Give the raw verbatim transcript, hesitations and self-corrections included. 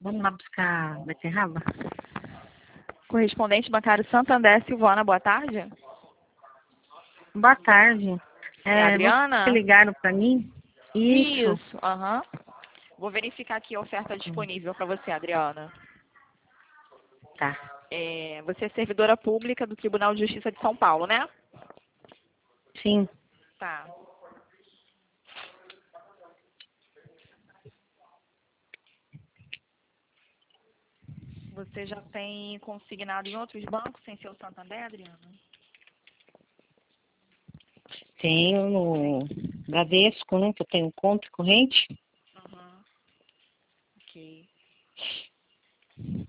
Vamos lá buscar beterraba? Correspondente bancário Santander, Silvana, boa tarde. Boa tarde. É, É, Adriana? vocês ligaram para mim? Isso. Isso, aham. Vou verificar aqui a oferta disponível para você, Adriana. Tá. É, você é servidora pública do Tribunal de Justiça de São Paulo, né? Sim. Tá. Você já tem consignado em outros bancos sem ser o Santander, Adriana? Tenho no Bradesco, né? Que eu tenho conta corrente. Aham. Ok.